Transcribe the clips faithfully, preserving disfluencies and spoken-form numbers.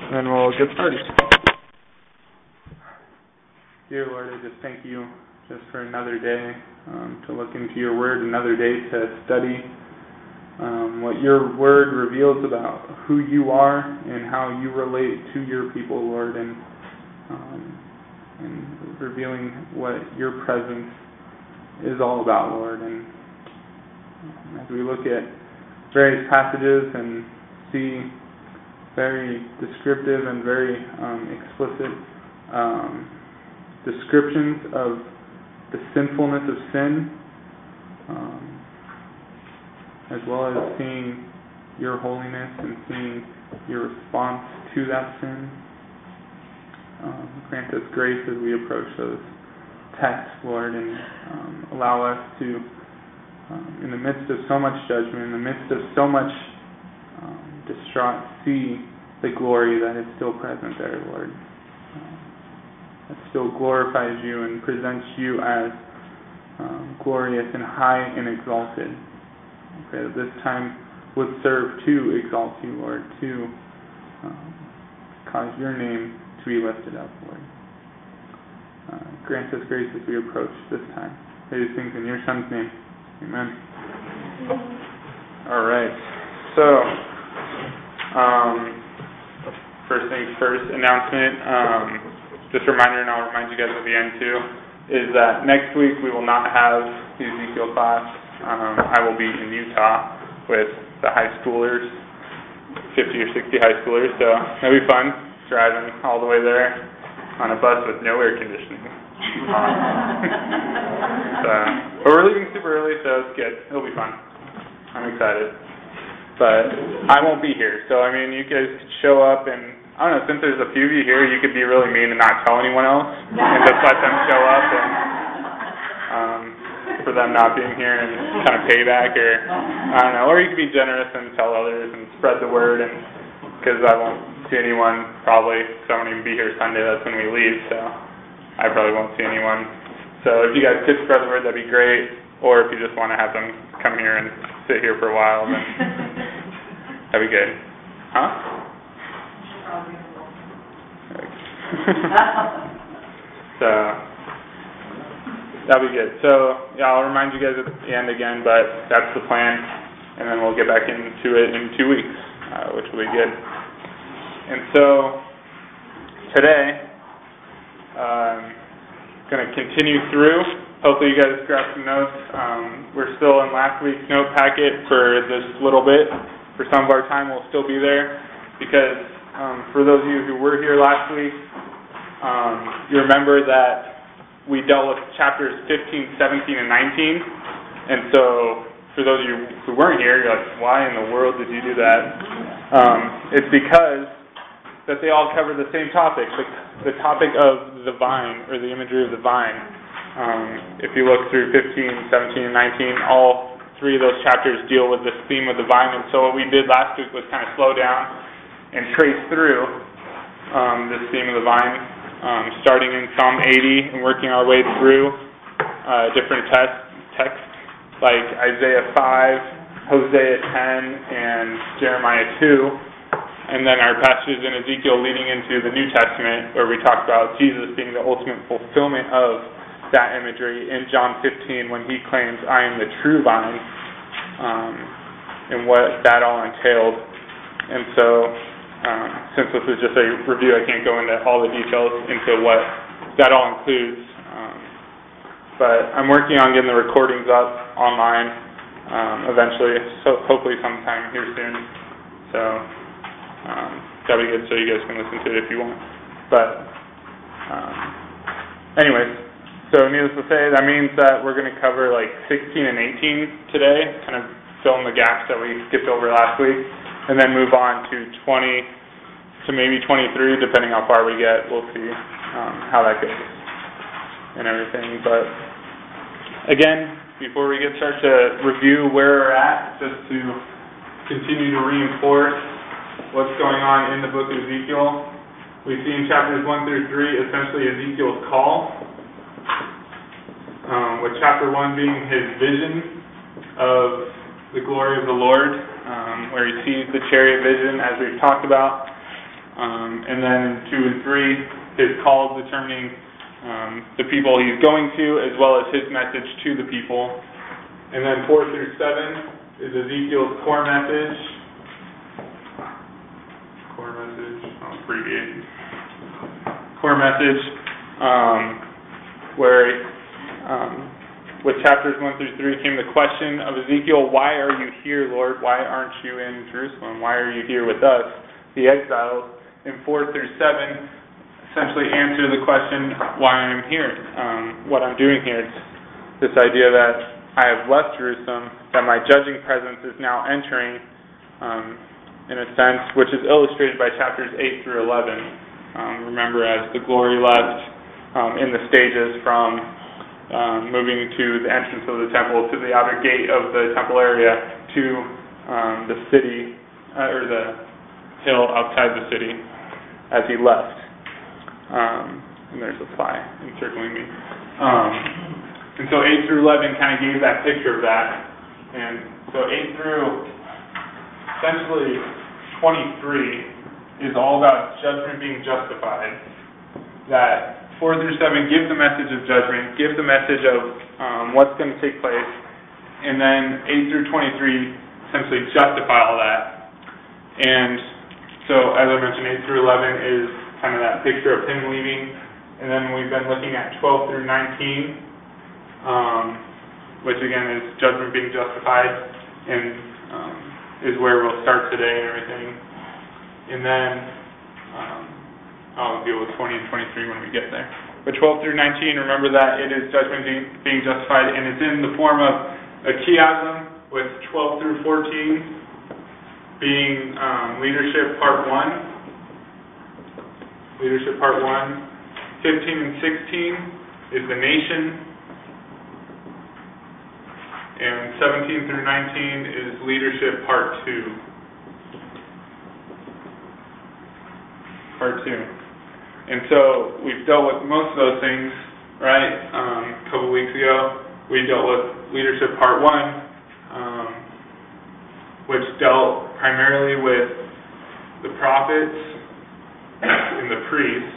and we'll get started. Dear Lord, I just thank you just for another day um, to look into your word, another day to study um, what your word reveals about who you are and how you relate to your people, Lord, and, um, and revealing what your presence is all about, Lord. And um, as we look at various passages and see very descriptive and very um, explicit um, descriptions of the sinfulness of sin, um, as well as seeing your holiness and seeing your response to that sin. Um, grant us grace as we approach those texts, Lord, and um, allow us to, um, in the midst of so much judgment, in the midst of so much um, distraught, see the glory that is still present there, Lord. Um, that still glorifies you and presents you as um, glorious and high and exalted. I pray that this time would serve to exalt you, Lord, to um, cause your name to be lifted up, Lord. Uh, grant us grace as we approach this time. I pray these things in your Son's name. Amen. All right. So, um, first things first, announcement. Um, just a reminder, and I'll remind you guys at the end too, is that next week we will not have the Ezekiel class. Um, I will be in Utah with the high schoolers, fifty or sixty high schoolers, so it'll be fun driving all the way there on a bus with no air conditioning. Um, so, but we're leaving super early, so it's good. It'll be fun. I'm excited. But I won't be here, so I mean, you guys could show up and, I don't know, since there's a few of you here, you could be really mean and not tell anyone else, and just let them show up and um, for them not being here and kind of payback, or I don't know, or you could be generous and tell others and spread the word, and because I won't see anyone probably, because I won't even be here Sunday, that's when we leave, so I probably won't see anyone. So if you guys could spread the word, that'd be great, or if you just want to have them come here and sit here for a while, then that'd be good. Huh? So that'll be good. So yeah, I'll remind you guys at the end again, but that's the plan, and then we'll get back into it in two weeks, uh, which will be good. And so today, um, going to continue through. Hopefully you guys grabbed some notes. Um, we're still in last week's note packet for this little bit. For some of our time, we'll still be there because um, for those of you who were here last week, um, you remember that we dealt with chapters fifteen, seventeen, and nineteen. And so for those of you who weren't here, you're like, why in the world did you do that? Um, it's because that they all cover the same topic, the, the topic of the vine, or the imagery of the vine. Um, if you look through fifteen, seventeen, and nineteen, all three of those chapters deal with this theme of the vine. And so what we did last week was kind of slow down and trace through um, this theme of the vine, um, starting in Psalm eighty and working our way through uh, different text, texts like Isaiah five, Hosea ten, and Jeremiah two. And then our passages in Ezekiel leading into the New Testament, where we talk about Jesus being the ultimate fulfillment of that imagery in John fifteen, when he claims, I am the true vine, um, and what that all entailed. And so, um, since this is just a review, I can't go into all the details into what that all includes. Um, but I'm working on getting the recordings up online um, eventually, so hopefully sometime here soon. So, Um, that'll be good, so you guys can listen to it if you want. But, um, anyways, so needless to say, that means that we're going to cover like sixteen and eighteen today, kind of fill in the gaps that we skipped over last week, and then move on to twenty to maybe twenty-three, depending how far we get. We'll see um, how that goes and everything. But again, before we get started to review where we're at, just to continue to reinforce what's going on in the book of Ezekiel. We see in chapters one through three essentially Ezekiel's call, um, with chapter one being his vision of the glory of the Lord, um, where he sees the chariot vision, as we've talked about. Um, and then in two and three, his calls determining um, the people he's going to, as well as his message to the people. And then four through seven is Ezekiel's core message. Core message, I'll abbreviate. Core message, um, where um, with chapters one through three came the question of Ezekiel, why are you here, Lord? Why aren't you in Jerusalem? Why are you here with us, the exiles? And four through seven essentially answer the question why I'm here, um, what I'm doing here. It's this idea that I have left Jerusalem, that my judging presence is now entering, um, in a sense, which is illustrated by chapters eight through eleven. Um, remember, as the glory left um, in the stages from um, moving to the entrance of the temple, to the outer gate of the temple area, to um, the city, uh, or the hill outside the city, as he left. Um, and there's a fly encircling me. Um, and so eight through eleven kind of gave that picture of that. And so eight through essentially twenty-three is all about judgment being justified. That four through seven give the message of judgment, give the message of um, what's going to take place. And then eight through twenty-three essentially justify all that. And so, as I mentioned, eight through eleven is kind of that picture of him leaving. And then we've been looking at twelve through nineteen, um, which again is judgment being justified, and um, is where we'll start today and everything. And then um, I'll deal with twenty and twenty-three when we get there. But twelve through nineteen, remember that it is judgment being, being justified, and it's in the form of a chiasm, with twelve through fourteen being um, leadership part one. Leadership part one. fifteen and sixteen is the nation. And seventeen through nineteen is leadership part two. Part two. And so we've dealt with most of those things, right? Um, a couple weeks ago, we dealt with leadership part one, um, which dealt primarily with the prophets and the priests.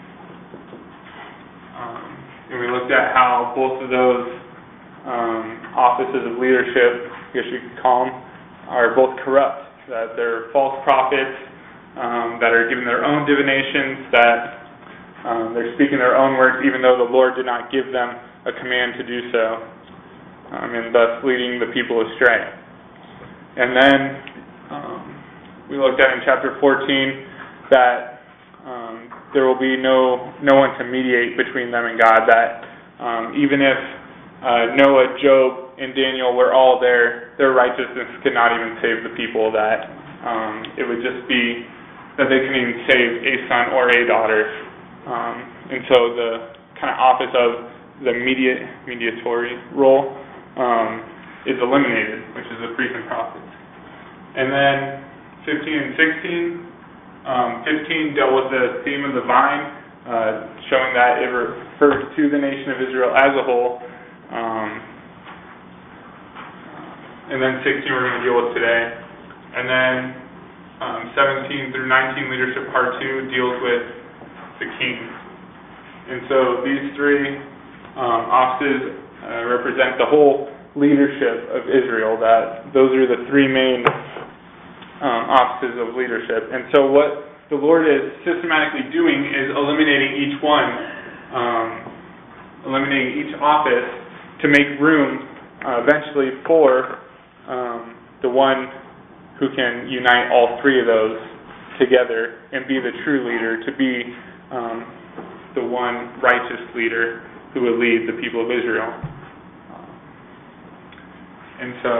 Um, and we looked at how both of those um, offices of leadership, I guess you could call them, are both corrupt. That they're false prophets um, that are giving their own divinations, that um, they're speaking their own words, even though the Lord did not give them a command to do so, um, and thus leading the people astray. And then um, we looked at in chapter fourteen that Um, there will be no no one to mediate between them and God, that um, even if uh, Noah, Job, and Daniel were all there, their righteousness could not even save the people, that um, it would just be that they couldn't even save a son or a daughter. Um, and so the kind of office of the media, mediatory role um, is eliminated, which is the priests and prophets. And then fifteen and sixteen, Um, fifteen dealt with the theme of the vine, uh, showing that it refers to the nation of Israel as a whole. Um, and then sixteen we're going to deal with today. And then um, seventeen through nineteen, leadership part two, deals with the king. And so these three um, offices uh, represent the whole leadership of Israel. That those are the three main Um, offices of leadership. And so what the Lord is systematically doing is eliminating each one, um, eliminating each office to make room uh, eventually for um, the one who can unite all three of those together and be the true leader, to be um, the one righteous leader who will lead the people of Israel. And so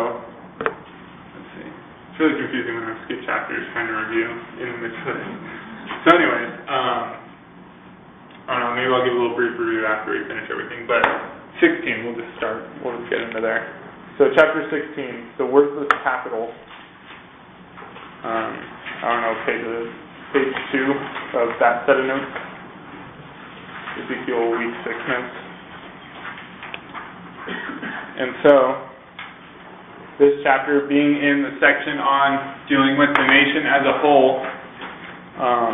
it's really confusing when I skip chapters trying to review in the midst of it. So anyways, um, I don't know, maybe I'll give a little brief review after we finish everything, but sixteen, we'll just start, we'll just get into there. So chapter sixteen, the worthless capital. Um, I don't know, page, page two of that set of notes. Ezekiel week six notes. And so, this chapter being in the section on dealing with the nation as a whole, um,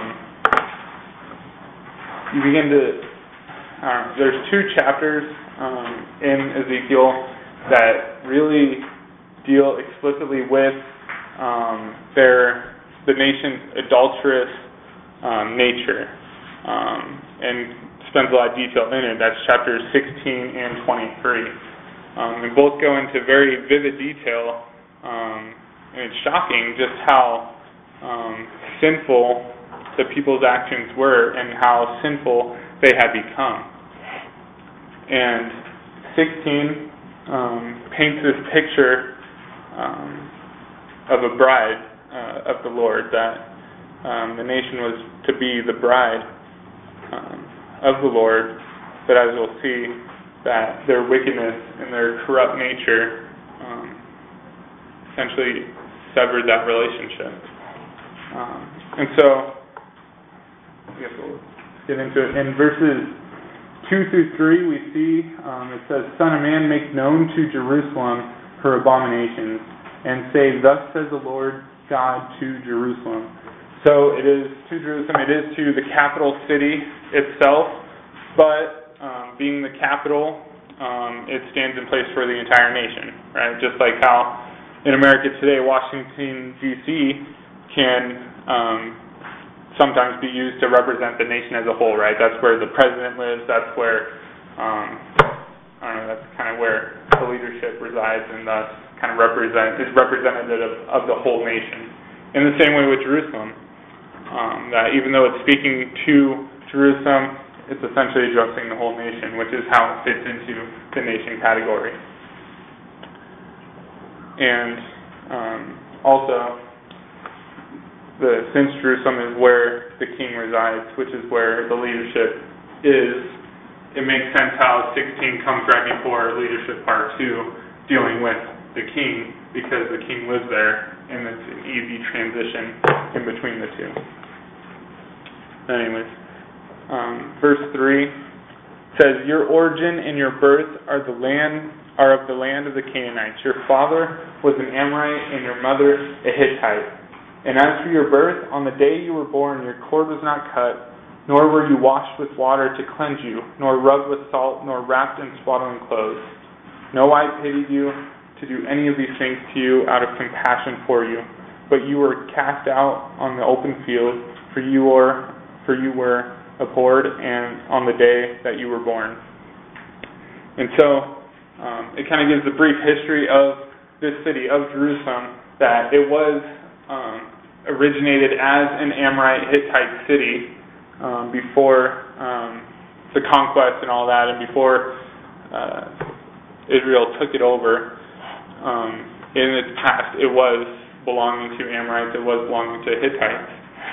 you begin to, uh, there's two chapters um, in Ezekiel that really deal explicitly with um, their the nation's adulterous um, nature, um, and spends a lot of detail in it. That's chapters sixteen and twenty-three. Um, and both go into very vivid detail, um, and it's shocking just how um, sinful the people's actions were and how sinful they had become. And sixteen um, paints this picture um, of a bride uh, of the Lord, that um, the nation was to be the bride um, of the Lord, but as we'll see, that their wickedness and their corrupt nature um, essentially severed that relationship. Um, and so, I guess we'll get into it. In verses two through three, we see, um, it says, Son of man, make known to Jerusalem her abominations, and say, Thus says the Lord God to Jerusalem. So it is to Jerusalem, it is to the capital city itself, but um, being the capital, um, it stands in place for the entire nation, right? Just like how in America today, Washington, D C can um, sometimes be used to represent the nation as a whole, right? That's where the president lives, that's where, um, I don't know, that's kind of where the leadership resides, and thus kind of represent is representative of the whole nation. In the same way with Jerusalem, um, that even though it's speaking to Jerusalem, it's essentially addressing the whole nation, which is how it fits into the nation category. And um, also, the since Jerusalem is where the king resides, which is where the leadership is, it makes sense how sixteen comes right before leadership part two, dealing with the king, because the king lives there, and it's an easy transition in between the two. Anyways, um, verse three says, Your origin and your birth are the land are of the land of the Canaanites. Your father was an Amorite, and your mother a Hittite. And as for your birth, on the day you were born, your cord was not cut, nor were you washed with water to cleanse you, nor rubbed with salt, nor wrapped in swaddling clothes. No, I pitied you to do any of these things to you out of compassion for you, but you were cast out on the open field, for you were for you were abhorred, and on the day that you were born. And so, um, it kind of gives a brief history of this city of Jerusalem, that it was um, originated as an Amorite Hittite city um, before um, the conquest and all that, and before uh, Israel took it over. Um, in its past, it was belonging to Amorites, it was belonging to Hittites.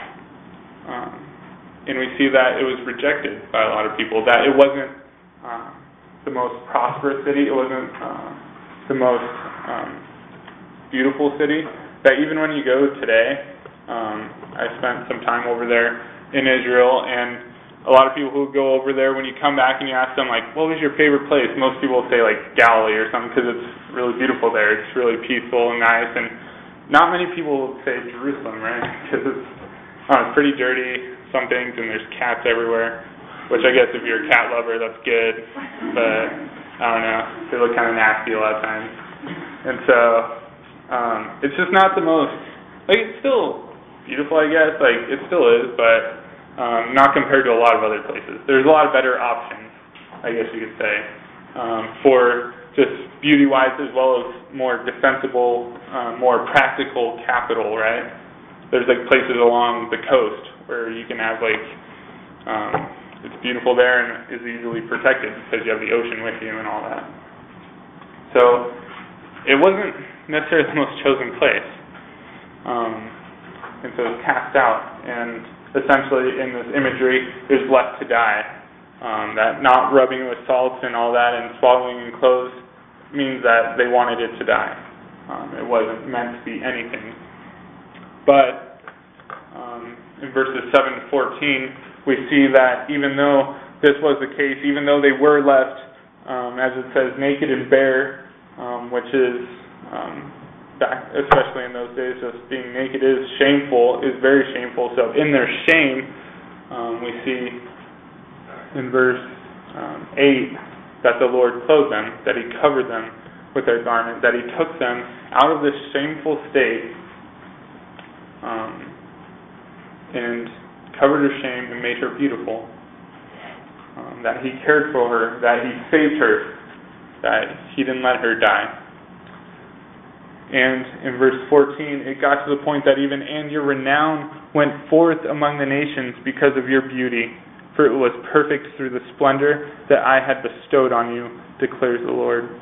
Um, and we see that it was rejected by a lot of people, that it wasn't uh, the most prosperous city, it wasn't uh, the most um, beautiful city, that even when you go today, um, I spent some time over there in Israel, and a lot of people who go over there, when you come back and you ask them, like, what was your favorite place? Most people will say, like, Galilee or something, because it's really beautiful there. It's really peaceful and nice. And not many people will say Jerusalem, right? Because it's, uh, it's pretty dirty, some things, and there's cats everywhere, which I guess if you're a cat lover, that's good. But, I don't know, they look kind of nasty a lot of times. And so, um, it's just not the most, like, it's still beautiful, I guess. Like, it still is, but Um, not compared to a lot of other places. There's a lot of better options, I guess you could say, um, for just beauty-wise, as well as more defensible, uh, more practical capital, right? There's like places along the coast where you can have like, um, it's beautiful there and is easily protected because you have the ocean with you and all that. So it wasn't necessarily the most chosen place. Um, and so it was cast out, and essentially in this imagery, is left to die. Um, that not rubbing with salts and all that and swallowing in clothes means that they wanted it to die. Um, it wasn't meant to be anything. But um, in verses seven to fourteen, we see that even though this was the case, even though they were left, um, as it says, naked and bare, um, which is um, back, especially in those days, just being naked is shameful, is very shameful. So in their shame, um, we see in verse um, eight that the Lord clothed them, that He covered them with their garment, that He took them out of this shameful state um, and covered her shame and made her beautiful. Um, that He cared for her, that He saved her, that He didn't let her die. And in verse fourteen, it got to the point that even, and your renown went forth among the nations because of your beauty, for it was perfect through the splendor that I had bestowed on you, declares the Lord.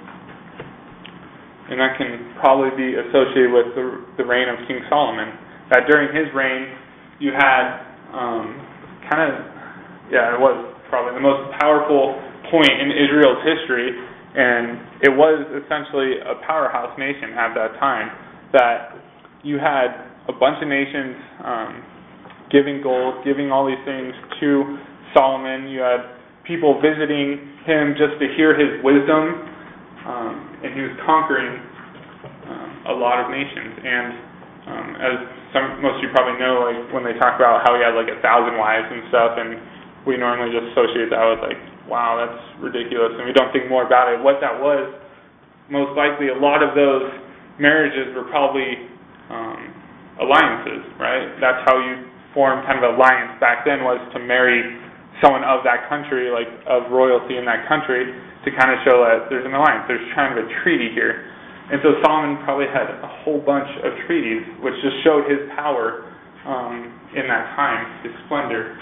And that can probably be associated with the, the reign of King Solomon. That during his reign, you had um, kind of, yeah, it was probably the most powerful point in Israel's history. And it was essentially a powerhouse nation at that time, that you had a bunch of nations um, giving gold, giving all these things to Solomon. You had people visiting him just to hear his wisdom, um, and he was conquering um, a lot of nations. And um, as some, most of you probably know, like when they talk about how he had like a thousand wives and stuff, and we normally just associate that with like, wow, that's ridiculous, and we don't think more about it. What that was, most likely a lot of those marriages were probably um, alliances, right? That's how you formed kind of an alliance back then, was to marry someone of that country, like of royalty in that country, to kind of show that there's an alliance, there's kind of a treaty here. And so Solomon probably had a whole bunch of treaties, which just showed his power um, in that time, his splendor.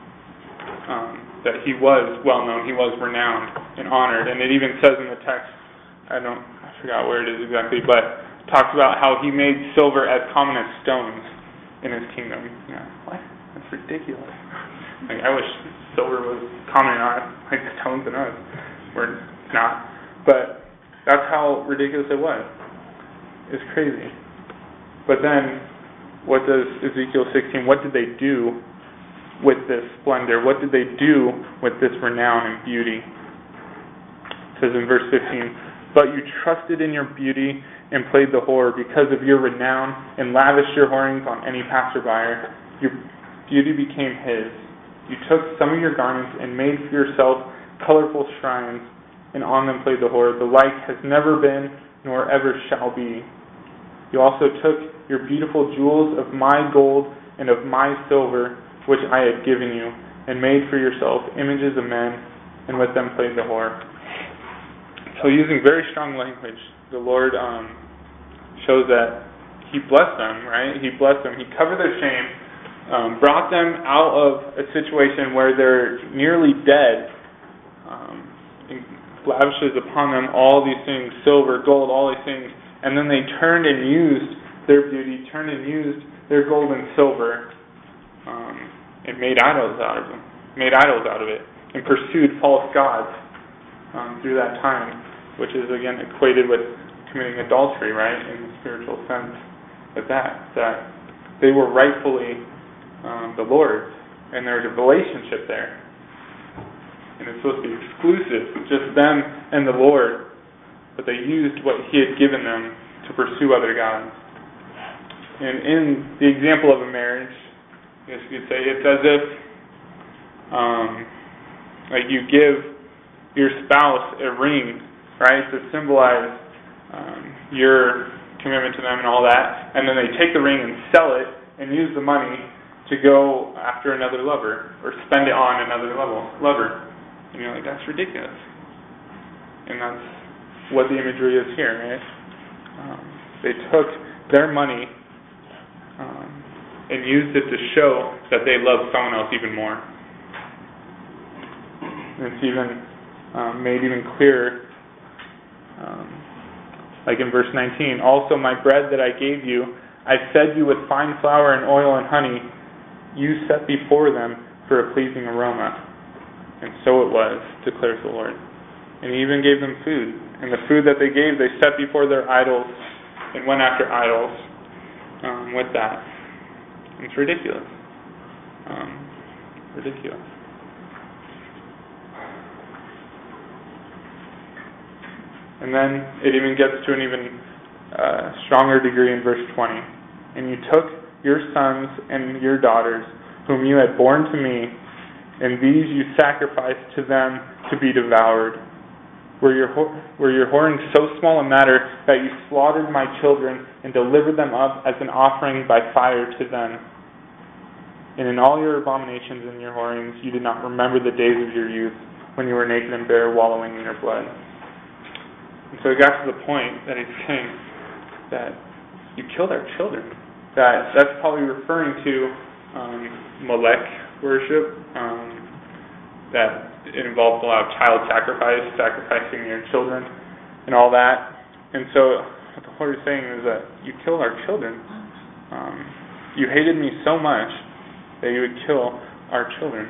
Um, that he was well known, he was renowned and honored. And it even says in the text, I don't, I forgot where it is exactly, but talks about how he made silver as common as stones in his kingdom. Yeah, what? That's ridiculous. Like, I wish silver was common in our, like stones in us. We're not. But that's how ridiculous it was. It's crazy. But then, what does Ezekiel sixteen, what did they do with this splendor? What did they do with this renown and beauty? It says in verse fifteen, but you trusted in your beauty and played the whore because of your renown and lavished your whorings on any passerby. Your beauty became his. You took some of your garments and made for yourself colorful shrines, and on them played the whore. The like has never been, nor ever shall be. You also took your beautiful jewels of my gold and of my silver, which I had given you, and made for yourself images of men, and with them played the whore. So using very strong language, the Lord um, shows that He blessed them, right? He blessed them. He covered their shame, um, brought them out of a situation where they're nearly dead, um, and lavishes upon them all these things, silver, gold, all these things, and then they turned and used their beauty, turned and used their gold and silver, um, and made idols out of them, made idols out of it, and pursued false gods um, through that time, which is again equated with committing adultery, right, in the spiritual sense. With that, that they were rightfully um, the Lord's, and there was a relationship there, and it's supposed to be exclusive, just them and the Lord, but they used what He had given them to pursue other gods. And in the example of a marriage, I guess you could say it's as if um, like you give your spouse a ring, right, to symbolize um, your commitment to them and all that, and then they take the ring and sell it and use the money to go after another lover or spend it on another level, lover. And you're like, that's ridiculous. And that's what the imagery is here, right? Um, they took their money um, and used it to show that they love someone else even more. And it's even um, made even clearer, um, like in verse nineteen, also my bread that I gave you, I fed you with fine flour and oil and honey, you set before them for a pleasing aroma. And so it was, declares the Lord. And He even gave them food. And the food that they gave, they set before their idols and went after idols um, with that. It's ridiculous. Um, ridiculous. And then it even gets to an even uh, stronger degree in verse twenty. And you took your sons and your daughters, whom you had borne to me, and these you sacrificed to them to be devoured. Were your, were your whoring so small a matter that you slaughtered my children and delivered them up as an offering by fire to them? And in all your abominations and your whorings, you did not remember the days of your youth, when you were naked and bare, wallowing in your blood. And so it got to the point that he's saying that you killed our children. That that's probably referring to um, Molech worship. Um, that it involved a lot of child sacrifice, sacrificing your children, and all that. And so what the Lord is saying is that you killed our children. Um, you hated me so much that you would kill our children.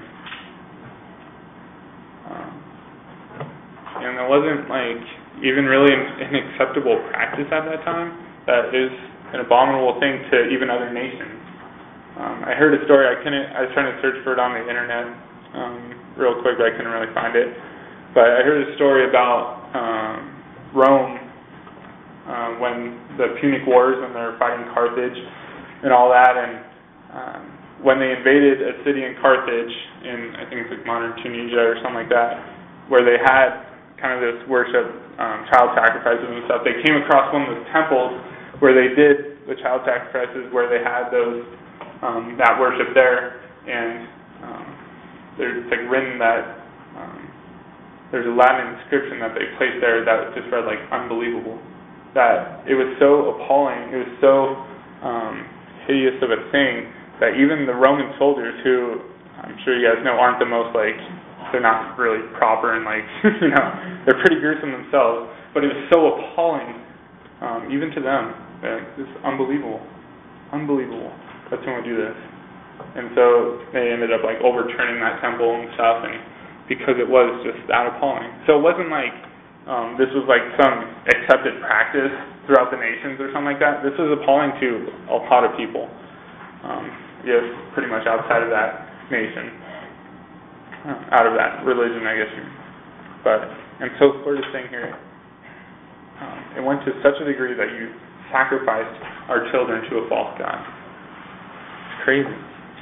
Um, and it wasn't like even really an, an acceptable practice at that time. That is an abominable thing to even other nations. Um, I heard a story. I couldn't. I was trying to search for it on the internet um, real quick, but I couldn't really find it. But I heard a story about um, Rome uh, when the Punic Wars, when they were fighting Carthage and all that, and um, when they invaded a city in Carthage, in I think it's like modern Tunisia or something like that, where they had kind of this worship, um, child sacrifices and stuff. They came across one of those temples where they did the child sacrifices, where they had those um, that worship there, and um, there's like written that um, there's a Latin inscription that they placed there that just read like unbelievable. That it was so appalling, it was so um, hideous of a thing that even the Roman soldiers, who I'm sure you guys know aren't the most like, they're not really proper and like, you know, they're pretty gruesome themselves, but it was so appalling, um, even to them. It's unbelievable. Unbelievable that someone would do this. And so they ended up like overturning that temple and stuff, and because it was just that appalling. So it wasn't like um, this was like some accepted practice throughout the nations or something like that. This was appalling to a lot of people. Um, yes, pretty much outside of that nation. Uh, out of that religion, I guess. You, but, and so Lord is saying here, um, it went to such a degree that you sacrificed our children to a false god. It's crazy.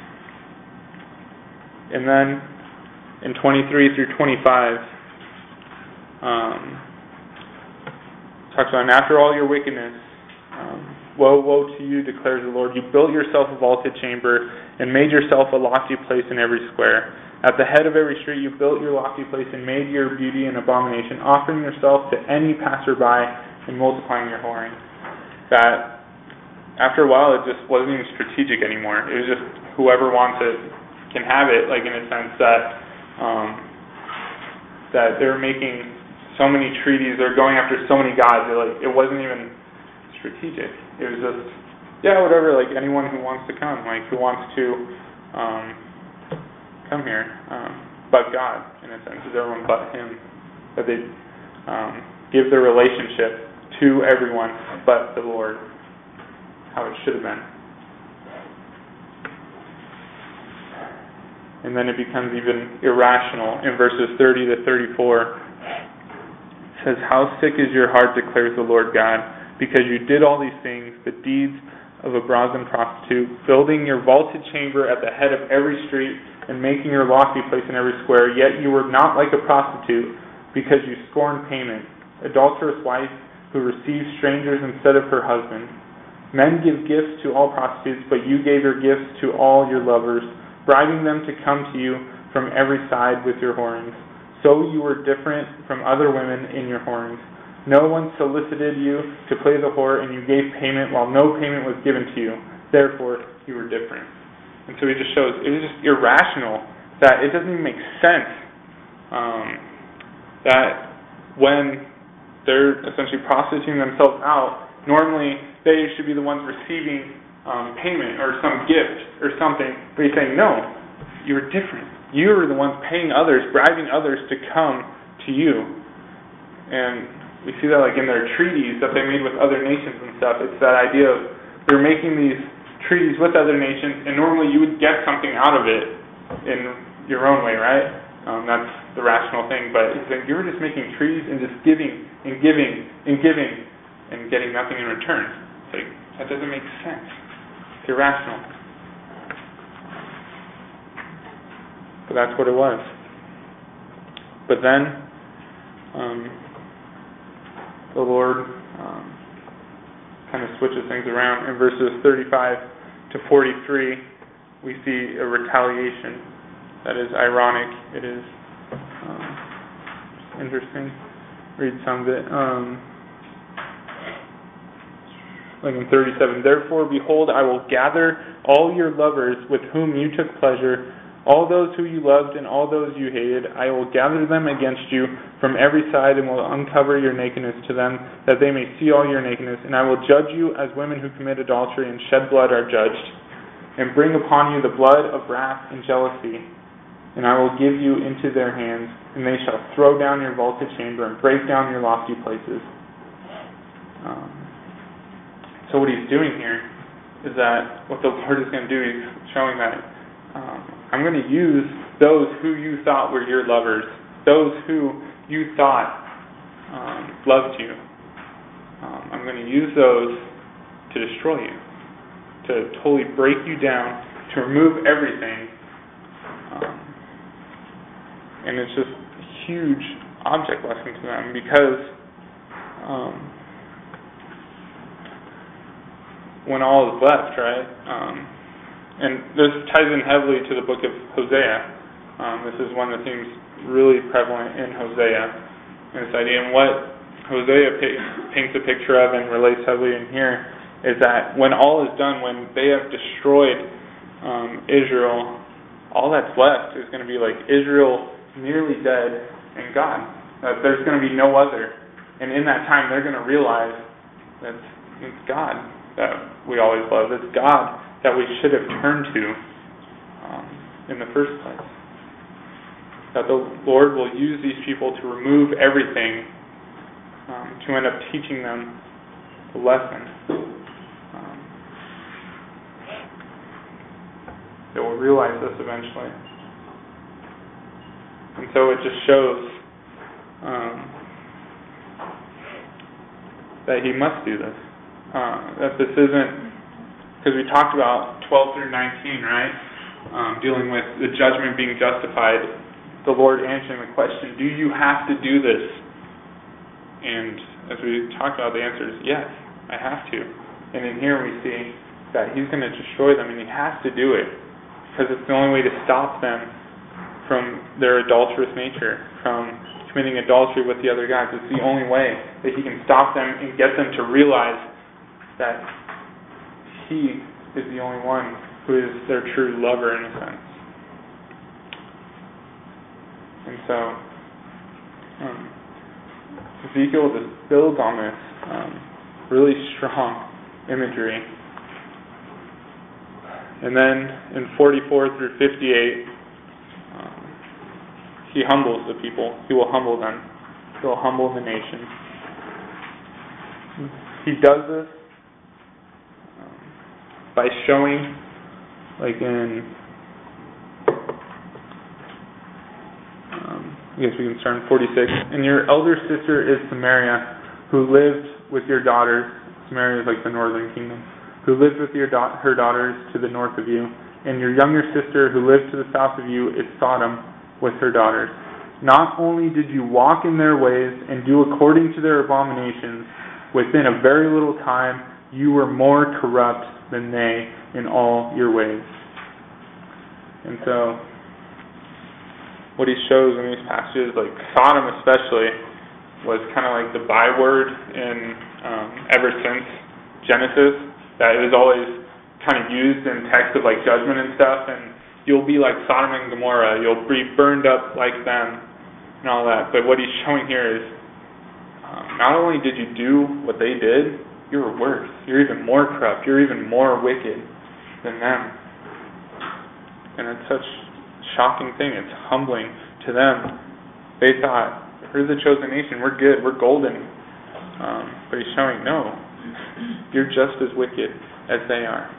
And then in twenty-three through twenty-five, um, talks about, and after all your wickedness, um, woe, woe to you, declares the Lord. You built yourself a vaulted chamber and made yourself a lofty place in every square. At the head of every street you built your lofty place and made your beauty an abomination, offering yourself to any passerby and multiplying your whoring. That after a while it just wasn't even strategic anymore. It was just whoever wants it can have it, like in a sense that um, that they were making so many treaties, they're going after so many gods, like it wasn't even strategic. It was just, yeah, whatever, like anyone who wants to come, like who wants to um, come here, um, but God, in a sense, is everyone but Him. That they um, give their relationship to everyone but the Lord, how it should have been. And then it becomes even irrational in verses thirty to thirty-four. It says, how sick is your heart, declares the Lord God, because you did all these things, the deeds of a brazen prostitute, building your vaulted chamber at the head of every street and making your lofty place in every square, yet you were not like a prostitute, because you scorned payment, adulterous wife who receives strangers instead of her husband. Men give gifts to all prostitutes, but you gave your gifts to all your lovers, bribing them to come to you from every side with your whorings. So you were different from other women in your whorings. No one solicited you to play the whore, and you gave payment while no payment was given to you. Therefore, you were different. And so he just shows, it was just irrational, that it doesn't even make sense um, that when they're essentially prostituting themselves out, normally they should be the ones receiving um, payment or some gift or something, but he's saying, no, you're different. You are the ones paying others, bribing others to come to you. And we see that like in their treaties that they made with other nations and stuff. It's that idea of they're making these treaties with other nations, and normally you would get something out of it in your own way, right? Um, that's the rational thing. But it's like you were just making treaties and just giving and giving and giving and getting nothing in return. It's like, that doesn't make sense. It's irrational. But that's what it was. But then, um, the Lord um, kind of switches things around. In verses thirty-five to forty-three, we see a retaliation that is ironic. It is um, interesting. Read some of it. Um, like in thirty-seven, therefore, behold, I will gather all your lovers with whom you took pleasure, all those who you loved and all those you hated. I will gather them against you from every side and will uncover your nakedness to them, that they may see all your nakedness. And I will judge you as women who commit adultery and shed blood are judged, and bring upon you the blood of wrath and jealousy. And I will give you into their hands, and they shall throw down your vaulted chamber and break down your lofty places. Um, so what he's doing here is that what the Lord is going to do, he's showing that um, I'm going to use those who you thought were your lovers, those who you thought um, loved you. Um, I'm going to use those to destroy you, to totally break you down, to remove everything. Um, and it's just a huge object lesson to them because um, when all is left, right? Um, and this ties in heavily to the book of Hosea. Um, this is one that seems really prevalent in Hosea. And this idea, and what Hosea paints a picture of and relates heavily in here, is that when all is done, when they have destroyed um, Israel, all that's left is going to be like Israel nearly dead and God. That there's going to be no other. And in that time, they're going to realize that it's God that we always love. It's God that we should have turned to um, in the first place. That the Lord will use these people to remove everything um, to end up teaching them the lesson. Um, they will realize this eventually. And so it just shows um, that he must do this. Uh, that this isn't, because we talked about twelve through nineteen, right? Um, dealing with the judgment being justified. The Lord answering the question, do you have to do this? And as we talked about, the answer is yes, I have to. And in here we see that he's going to destroy them, and he has to do it because it's the only way to stop them from their adulterous nature, from committing adultery with the other gods. It's the only way that he can stop them and get them to realize that he is the only one who is their true lover in a sense. And so um, Ezekiel just builds on this um, really strong imagery. And then in forty-four through fifty-eight, um, he humbles the people. He will humble them. He will humble the nation. He does this by showing, like in, um, I guess we can start in forty-six. And your elder sister is Samaria, who lived with your daughters. Samaria is like the northern kingdom. Who lived with your da- her daughters to the north of you. And your younger sister, who lived to the south of you, is Sodom with her daughters. Not only did you walk in their ways and do according to their abominations, within a very little time you were more corrupt than they in all your ways. And so, what he shows in these passages, like Sodom especially, was kind of like the byword in um, ever since Genesis, that it was always kind of used in text of like judgment and stuff, and you'll be like Sodom and Gomorrah, you'll be burned up like them, and all that. But what he's showing here is, um, not only did you do what they did, you were worse. You're even more corrupt. You're even more wicked than them. And it's such a shocking thing. It's humbling to them. They thought, we're the chosen nation. We're good. We're golden. Um, but he's showing, no. You're just as wicked as they are.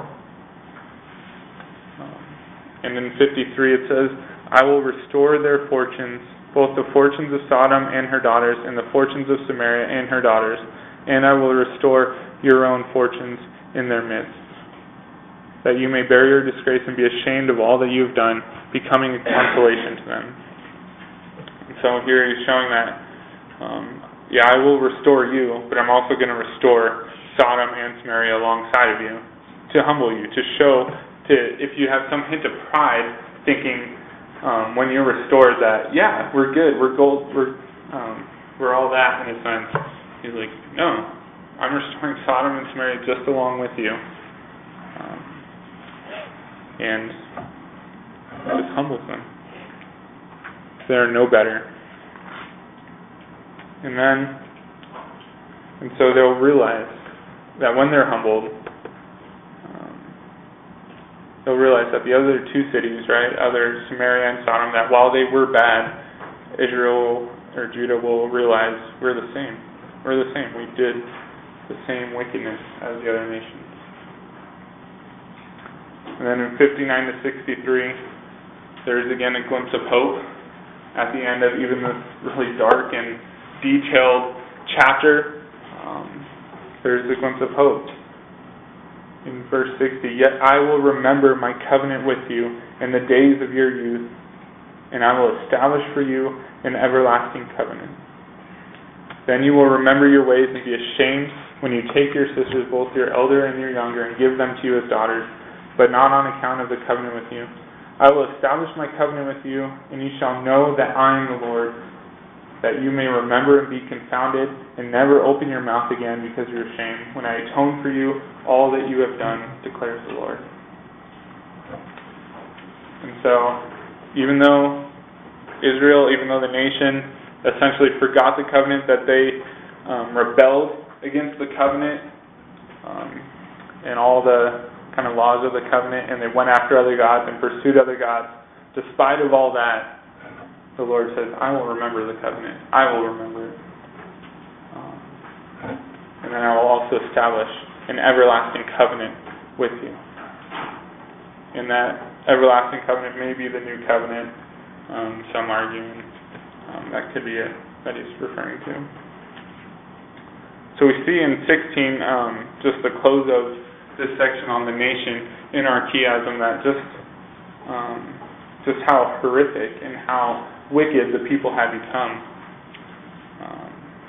Um, and in fifty-three it says, I will restore their fortunes, both the fortunes of Sodom and her daughters, and the fortunes of Samaria and her daughters. and I will restore your own fortunes in their midst, that you may bear your disgrace and be ashamed of all that you have done, becoming a consolation to them. And so here he's showing that, um, yeah, I will restore you, but I'm also going to restore Sodom and Samaria alongside of you, to humble you, to show, to if you have some hint of pride, thinking um, when you're restored that, yeah, we're good, we're gold, we're um, we're all that in a sense. He's like, no, I'm restoring Sodom and Samaria just along with you. Um, and just humbles them. They're no better. And then, and so they'll realize that when they're humbled, um, they'll realize that the other two cities, right, other Samaria and Sodom, that while they were bad, Israel or Judah will realize we're the same. We're the same. We did the same wickedness as the other nations. And then in fifty-nine to sixty-three, there's again a glimpse of hope at the end of even this really dark and detailed chapter. Um, there's a glimpse of hope. In verse sixty, yet I will remember my covenant with you in the days of your youth, and I will establish for you an everlasting covenant. Then you will remember your ways and be ashamed when you take your sisters, both your elder and your younger, and give them to you as daughters, but not on account of the covenant with you. I will establish my covenant with you, and you shall know that I am the Lord, that you may remember and be confounded, and never open your mouth again because of your shame, when I atone for you all that you have done, declares the Lord. And so, even though Israel, even though the nation essentially forgot the covenant, that they um, rebelled against the covenant um, and all the kind of laws of the covenant, and they went after other gods and pursued other gods, despite of all that, the Lord says, I will remember the covenant. I will remember it. Um, and then I will also establish an everlasting covenant with you. And that everlasting covenant may be the new covenant. Um, some arguing um, that could be it that he's referring to. So we see in sixteen um, just the close of this section on the nation in our chiasm, that just um, just how horrific and how wicked the people had become. Um,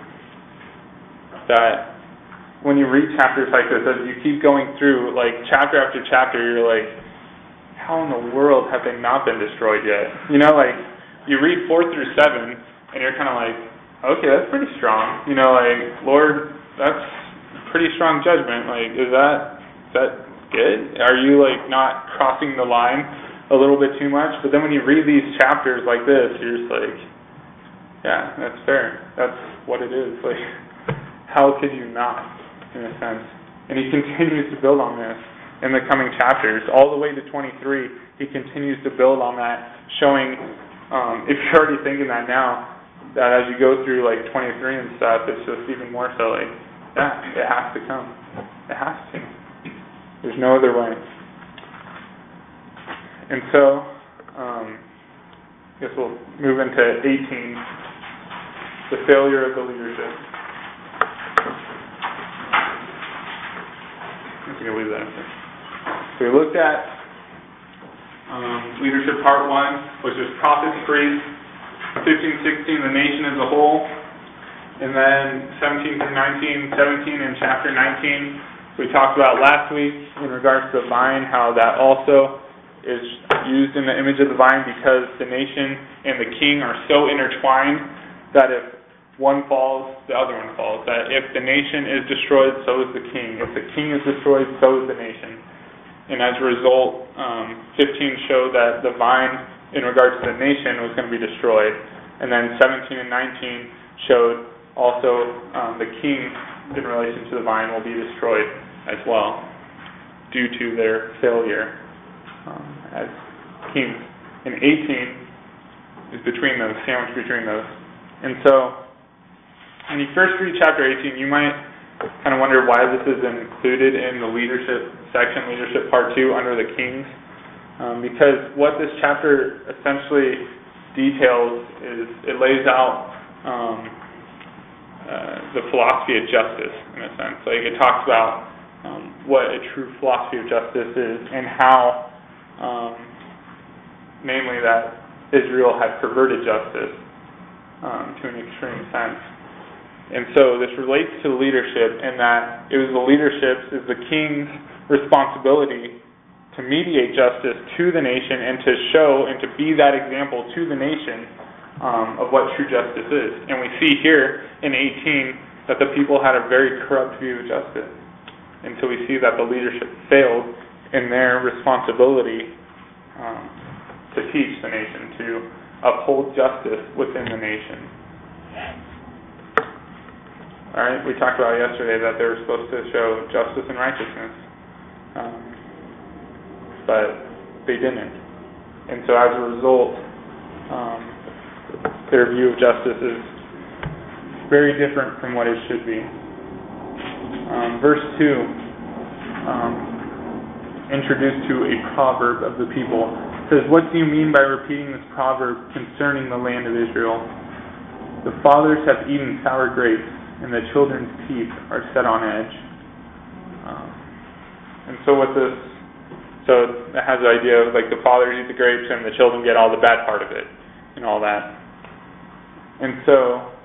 that when you read chapters like this, as you keep going through, like chapter after chapter, you're like, how in the world have they not been destroyed yet? You know, like, you read four through seven, and you're kind of like, okay, that's pretty strong. You know, like, Lord, that's pretty strong judgment. Like, is that is that good? Are you, like, not crossing the line a little bit too much? But then when you read these chapters like this, you're just like, yeah, that's fair. That's what it is. Like, how could you not, in a sense? And he continues to build on this in the coming chapters, all the way to twenty-three. He continues to build on that, showing, um, if you're already thinking that now, that as you go through like twenty-three and stuff, it's just even more so like, yeah, it has to come. It has to. There's no other way. And so, um, I guess we'll move into eighteen, the failure of the leadership. I'm going to leave that up there. So we looked at um, leadership part one, which is prophets, priests, fifteen, sixteen, the nation as a whole, and then seventeen through nineteen, seventeen and chapter nineteen, we talked about last week in regards to the vine, how that also is used in the image of the vine because the nation and the king are so intertwined that if one falls, the other one falls. That if the nation is destroyed, so is the king. If the king is destroyed, so is the nation. And as a result, um, fifteen showed that the vine, in regards to the nation, was going to be destroyed. And then seventeen and nineteen showed also um, the king, in relation to the vine, will be destroyed as well, due to their failure um, as kings. And eighteen is between those, sandwiched between those. And so, when you first read chapter eighteen, you might kind of wonder why this is included in the leadership section, leadership part two, under the kings. Um, because what this chapter essentially details is it lays out um, uh, the philosophy of justice, in a sense. Like, it talks about um, what a true philosophy of justice is, and how, um, namely, that Israel had perverted justice um, to an extreme sense. And so this relates to leadership, in that it was the leadership's, is the king's responsibility to mediate justice to the nation and to show and to be that example to the nation um, of what true justice is. And we see here in eighteen that the people had a very corrupt view of justice. And so we see that the leadership failed in their responsibility um, to teach the nation, to uphold justice within the nation. All right, we talked about yesterday that they were supposed to show justice and righteousness, um, but they didn't. And so as a result, um, their view of justice is very different from what it should be. Um, verse two, um, introduced to a proverb of the people, says, "What do you mean by repeating this proverb concerning the land of Israel? The fathers have eaten sour grapes, and the children's teeth are set on edge." Um, and so what this, so it has the idea of like the fathers eat the grapes and the children get all the bad part of it and all that. And so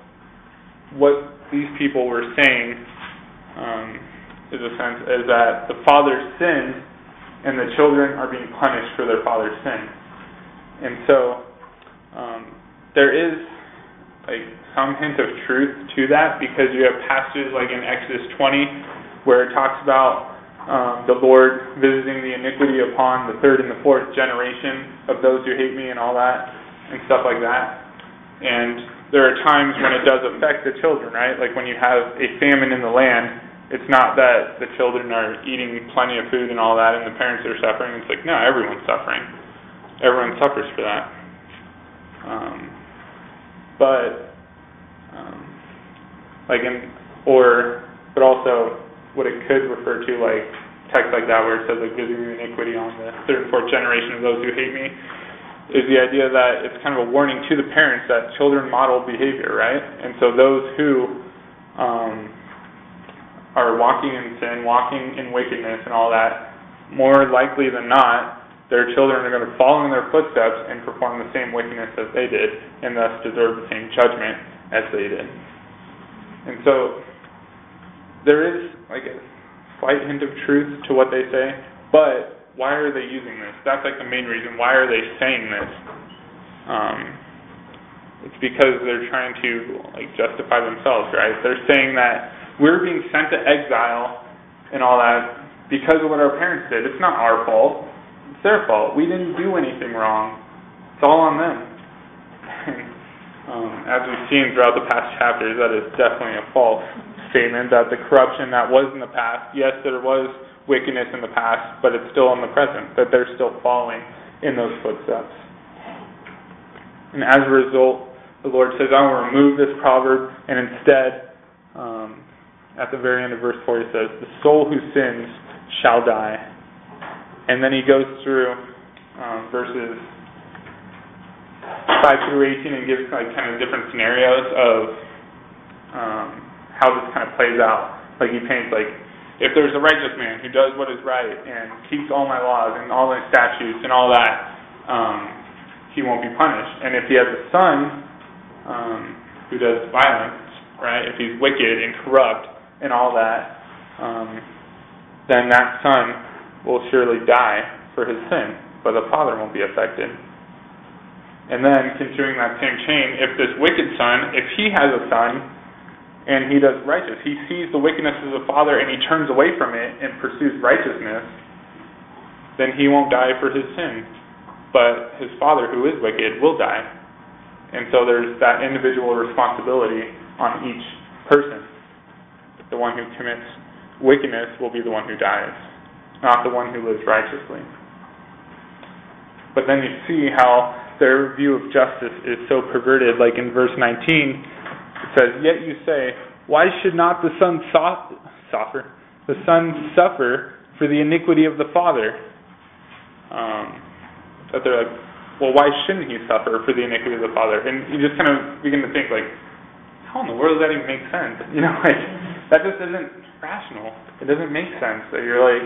what these people were saying um, is a sense is that the fathers sinned and the children are being punished for their father's sin. And so um, there is like some hint of truth to that, because you have passages like in Exodus twenty where it talks about um, the Lord visiting the iniquity upon the third and the fourth generation of those who hate me and all that and stuff like that. And there are times when it does affect the children, right? Like when you have a famine in the land, it's not that the children are eating plenty of food and all that and the parents are suffering. It's like, no, everyone's suffering. Everyone suffers for that. Um, but Um, like in, or, but also what it could refer to, like text like that where it says like visiting the iniquity on the third and fourth generation of those who hate me, is the idea that it's kind of a warning to the parents that children model behavior, right? And so those who um, are walking in sin, walking in wickedness and all that, more likely than not, their children are going to follow in their footsteps and perform the same wickedness as they did, and thus deserve the same judgment as they did. And so there is like a slight hint of truth to what they say, but why are they using this? That's like the main reason. Why are they saying this? Um, it's because they're trying to like justify themselves, right? They're saying that we're being sent to exile and all that because of what our parents did. It's not our fault. It's their fault. We didn't do anything wrong. It's all on them. Um, as we've seen throughout the past chapters, that is definitely a false statement, that the corruption that was in the past, yes, there was wickedness in the past, but it's still in the present, that they're still following in those footsteps. And as a result, the Lord says, I will remove this proverb, and instead, um, at the very end of verse four, he says, the soul who sins shall die. And then he goes through um, verses five through eighteen and gives like kind of different scenarios of um, how this kind of plays out. Like he paints like, if there's a righteous man who does what is right and keeps all my laws and all my statutes and all that, um, he won't be punished. And if he has a son um, who does violence, right, if he's wicked and corrupt and all that, um, then that son will surely die for his sin, but the father won't be affected. And then, continuing that same chain, if this wicked son, if he has a son, and he does righteous, he sees the wickedness of the father and he turns away from it and pursues righteousness, then he won't die for his sin. But his father, who is wicked, will die. And so there's that individual responsibility on each person. The one who commits wickedness will be the one who dies, not the one who lives righteously. But then you see how their view of justice is so perverted, like in verse nineteen, it says, yet you say, why should not the son so- suffer, the son suffer for the iniquity of the father? Um, that they're like, well, why shouldn't he suffer for the iniquity of the father? And you just kind of begin to think, like, how in the world does that even make sense? You know, like, that just isn't rational. It doesn't make sense that you're like,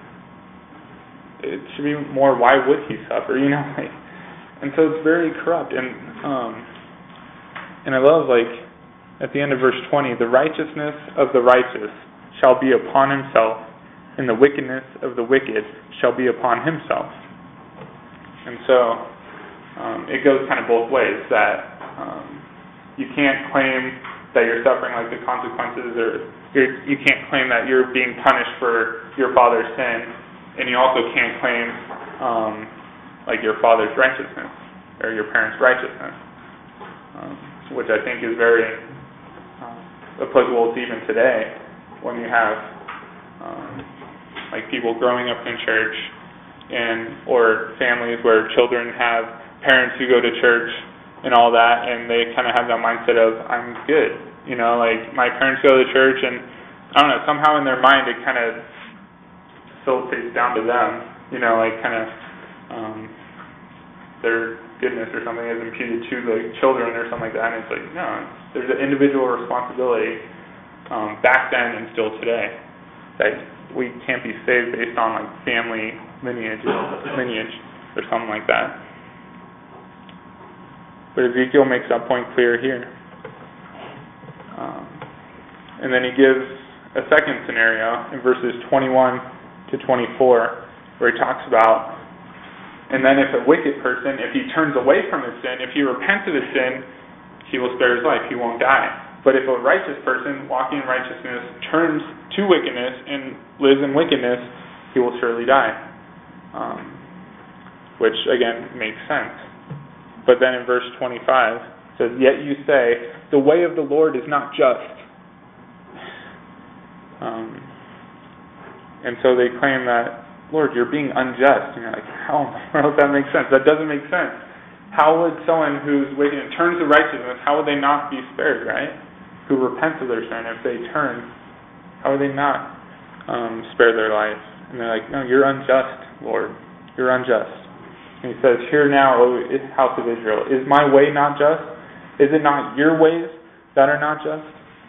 it should be more, why would he suffer, you know? Like, and so it's very corrupt. And, um, and I love, like, at the end of verse twenty, the righteousness of the righteous shall be upon himself, and the wickedness of the wicked shall be upon himself. And so, um, it goes kind of both ways, that um, you can't claim that you're suffering like the consequences, or you're, you can't claim that you're being punished for your father's sin, and you also can't claim um, like your father's righteousness, or your parents' righteousness, um, which I think is very uh, applicable to even today, when you have um, like people growing up in church, and or families where children have parents who go to church and all that, and they kind of have that mindset of, I'm good, you know, like my parents go to church, and I don't know, somehow in their mind it kind of facilitates down to them, you know, like kind of um, their goodness or something is imputed to the children or something like that, and it's like, no, there's an individual responsibility um, back then and still today, that we can't be saved based on like family lineage, lineage or something like that. But Ezekiel makes that point clear here. Um, and then he gives a second scenario in verses twenty-one to twenty-four, where he talks about, and then if a wicked person, if he turns away from his sin, if he repents of his sin, he will spare his life, he won't die. But if a righteous person walking in righteousness turns to wickedness and lives in wickedness, he will surely die. Um, which, again, makes sense. But then in verse twenty-five, it says, yet you say, the way of the Lord is not just. Um, and so they claim that, Lord, you're being unjust. And you're like, how in the world does that make sense? That doesn't make sense. How would someone who's wicked and turns to righteousness, how would they not be spared, right? Who repents of their sin, if they turn, how would they not um, spare their life? And they're like, no, you're unjust, Lord. You're unjust. And he says, hear now, O house of Israel, is my way not just? Is it not your ways that are not just?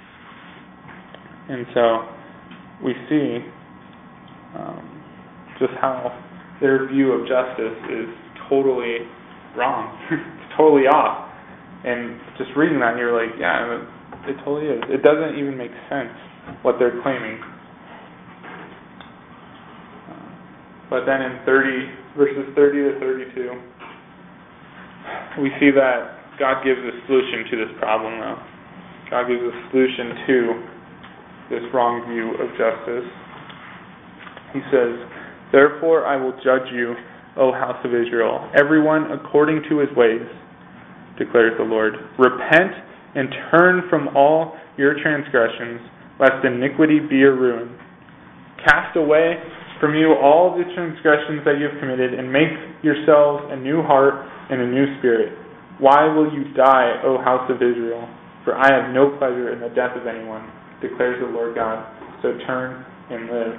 And so we see um, just how their view of justice is totally wrong. It's totally off. And just reading that, you're like, yeah, it totally is. It doesn't even make sense what they're claiming. Uh, but then in thirty, verses thirty to thirty-two, we see that God gives a solution to this problem, though. God gives a solution to this wrong view of justice. He says, therefore I will judge you, O house of Israel, everyone according to his ways, declares the Lord. Repent and turn from all your transgressions, lest iniquity be your ruin. Cast away from you all the transgressions that you have committed, and make yourselves a new heart and a new spirit. Why will you die, O house of Israel? For I have no pleasure in the death of anyone, declares the Lord God. So turn and live.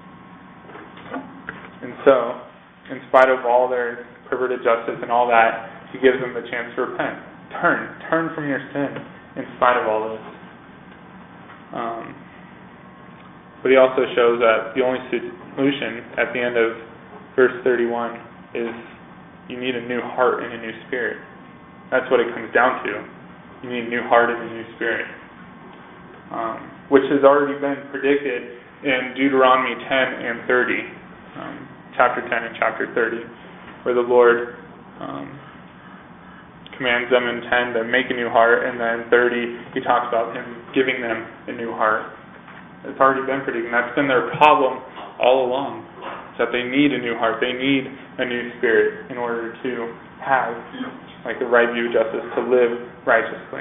And so, in spite of all their perverted justice and all that, he gives them the chance to repent. Turn. Turn from your sin in spite of all this. Um, but he also shows that the only solution at the end of verse thirty-one is you need a new heart and a new spirit. That's what it comes down to. You need a new heart and a new spirit. Um, which has already been predicted in Deuteronomy ten and thirty. Um, chapter ten and chapter thirty. Where the Lord um, commands them in ten to make a new heart, and then thirty he talks about him giving them a new heart. It's already been predicted, and that's been their problem all along, is that they need a new heart, they need a new spirit in order to have like the right view of justice, to live righteously.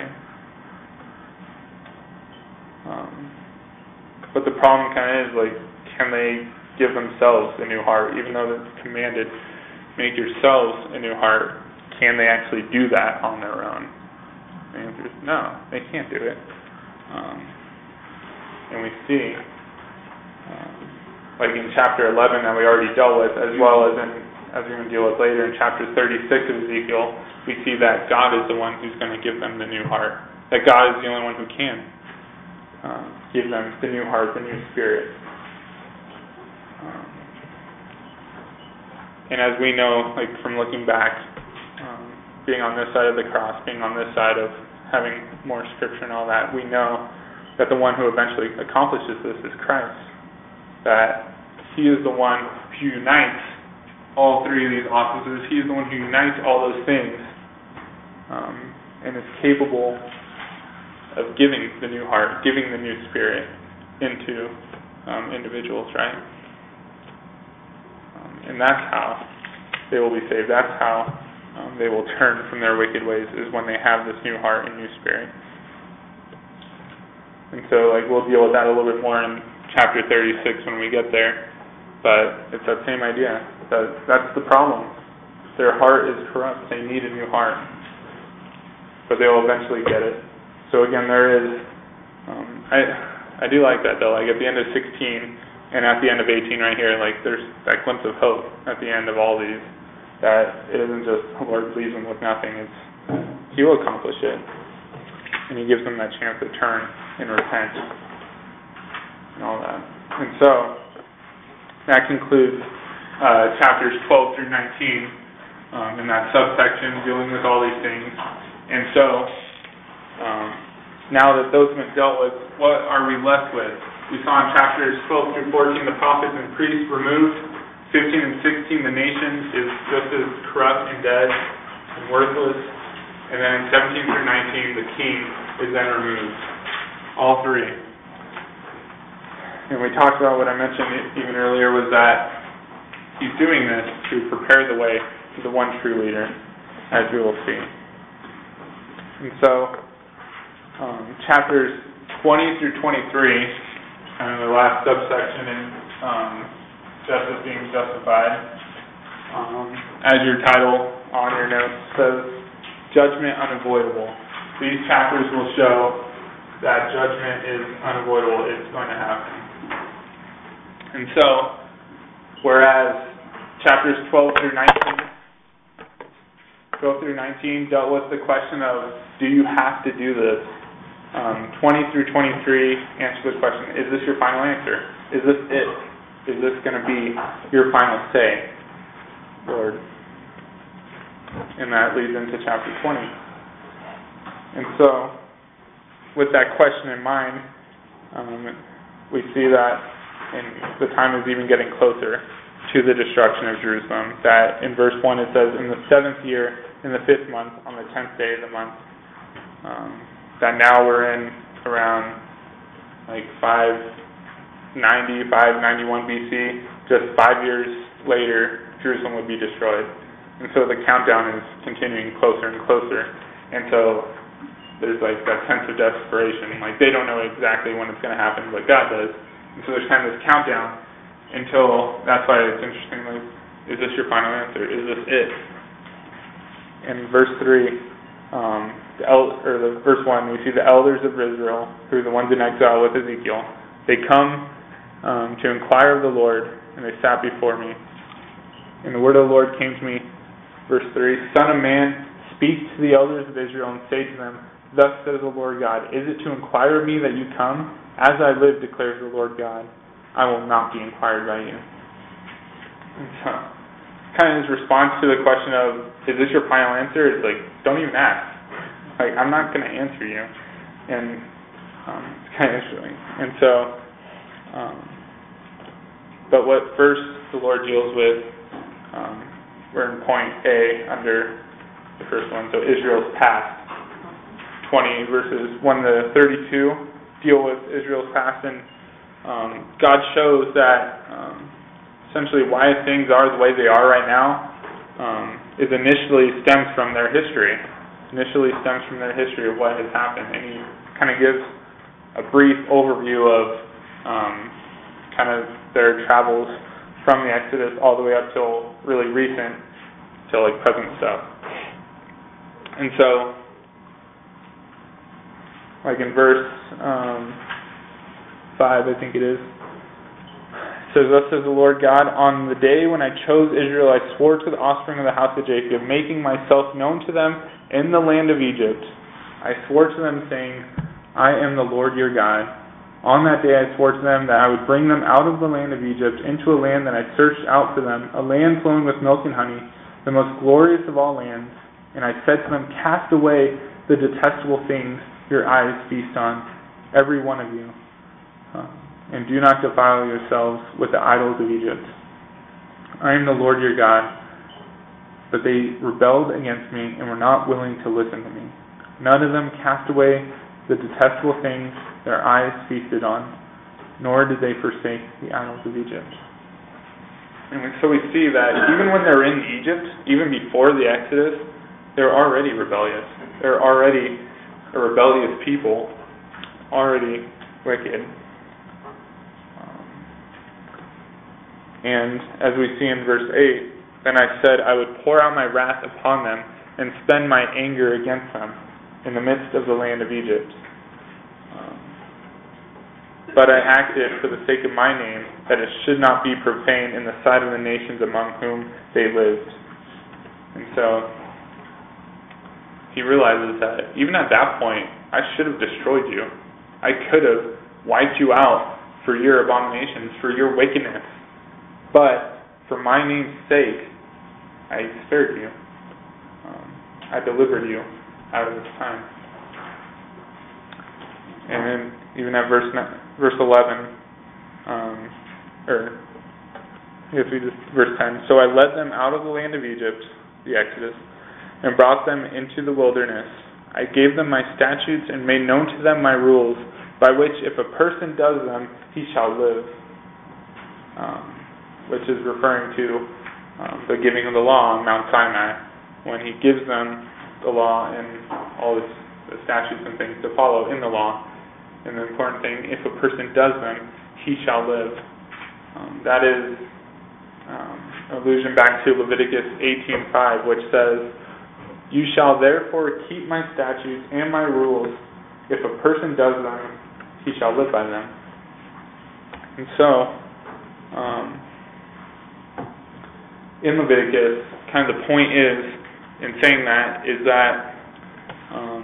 Um, but the problem kind of is like, can they give themselves a new heart, even though it's commanded, make yourselves a new heart? Can they actually do that on their own? The answer is no, they can't do it. Um, and we see, um, like in chapter eleven that we already dealt with, as well as in, as we're going to deal with later in chapter thirty-six of Ezekiel, we see that God is the one who's going to give them the new heart. that God is the only one who can um, give them the new heart, the new spirit. Um, and as we know, like from looking back, um, being on this side of the cross, being on this side of having more scripture and all that, we know that the one who eventually accomplishes this is Christ. That He is the one who unites all three of these offices. He is the one who unites all those things um, and is capable of giving the new heart, giving the new spirit into um, individuals, right? Um, and that's how they will be saved. That's how um, they will turn from their wicked ways, is when they have this new heart and new spirit. And so, like, we'll deal with that a little bit more in chapter thirty-six when we get there. But it's that same idea. That that's the problem. Their heart is corrupt. They need a new heart. But they will eventually get it. So again, there is, um, I I do like that though. Like at the end of sixteen and at the end of eighteen right here, like there's that glimpse of hope at the end of all these. That it isn't just the Lord leaves them with nothing. It's He will accomplish it. And He gives them that chance to turn and repent and all that. And so, that concludes uh, chapters twelve through nineteen um, in that subsection dealing with all these things. And so, um, now that those have been dealt with, what are we left with? We saw in chapters twelve through fourteen the prophets and priests removed. fifteen and sixteen the nation is just as corrupt and dead and worthless. And then in seventeen through nineteen the king is then removed. All three. And we talked about what I mentioned even earlier was that He's doing this to prepare the way to the one true leader, as we will see. And so, um, chapters twenty through twenty-three, kind of the last subsection in um, justice being justified, um, as your title on your notes says, judgment unavoidable. These chapters will show that judgment is unavoidable. It's going to happen. And so, whereas chapters twelve through nineteen, twelve through nineteen dealt with the question of, do you have to do this? Um, twenty through twenty-three answer the question, is this your final answer? Is this it? Is this going to be your final say, Lord? And that leads into chapter twenty. And so, with that question in mind, um, we see that and the time is even getting closer to the destruction of Jerusalem. That in verse one it says, in the seventh year, in the fifth month, on the tenth day of the month. Um, that now we're in around like five ninety, five ninety-one B C. Just five years later, Jerusalem would be destroyed. And so the countdown is continuing closer and closer. And so there's like that sense of desperation. Like they don't know exactly when it's going to happen, but God does. And so there's kind of this countdown until, that's why it's interesting, like, is this your final answer? Is this it? In verse three, um, the el- or the verse one, we see the elders of Israel, who are the ones in exile with Ezekiel. They come um, to inquire of the Lord, and they sat before me. And the word of the Lord came to me, verse three, Son of man, speak to the elders of Israel and say to them, Thus says the Lord God, is it to inquire of me that you come? As I live, declares the Lord God, I will not be inquired by you. And so, kind of his response to the question of, is this your final answer? It's like, don't even ask. Like, I'm not going to answer you. And um, it's kind of interesting. And so, um, but what first the Lord deals with, um, we're in point A under the first one, so Israel's past. twenty verses one to thirty-two deal with Israel's past, and um, God shows that um, essentially why things are the way they are right now um, is initially stems from their history. Initially stems from their history of what has happened, and He kind of gives a brief overview of um, kind of their travels from the Exodus all the way up till really recent, till like present stuff. And so, like in verse um, five, I think it is, it says, Thus says the Lord God, on the day when I chose Israel, I swore to the offspring of the house of Jacob, making myself known to them in the land of Egypt. I swore to them, saying, I am the Lord your God. On that day I swore to them that I would bring them out of the land of Egypt into a land that I searched out for them, a land flowing with milk and honey, the most glorious of all lands. And I said to them, cast away the detestable things your eyes feast on, every one of you, uh, and do not defile yourselves with the idols of Egypt. I am the Lord your God. But they rebelled against me and were not willing to listen to me. None of them cast away the detestable things their eyes feasted on, nor did they forsake the idols of Egypt. And so we see that even when they're in Egypt, even before the Exodus, they're already rebellious. They're already a rebellious people, already wicked. Um, and as we see in verse eight, then I said I would pour out my wrath upon them and spend my anger against them in the midst of the land of Egypt. Um, but I acted for the sake of my name, that it should not be profaned in the sight of the nations among whom they lived. And so he realizes that even at that point, I should have destroyed you. I could have wiped you out for your abominations, for your wickedness. But for my name's sake, I spared you. Um, I delivered you out of this time. And then even at verse verse eleven, um, or if we just verse ten. So I led them out of the land of Egypt, the Exodus, and brought them into the wilderness. I gave them my statutes and made known to them my rules, by which if a person does them, he shall live. Um, which is referring to Um, the giving of the law on Mount Sinai, when he gives them the law and all this, the statutes and things to follow in the law. And the important thing, if a person does them, he shall live. Um, that is um, allusion back to Leviticus eighteen five, which says, you shall therefore keep my statutes and my rules. If a person does them, he shall live by them. And so, um, in Leviticus, kind of the point is, in saying that, is that um,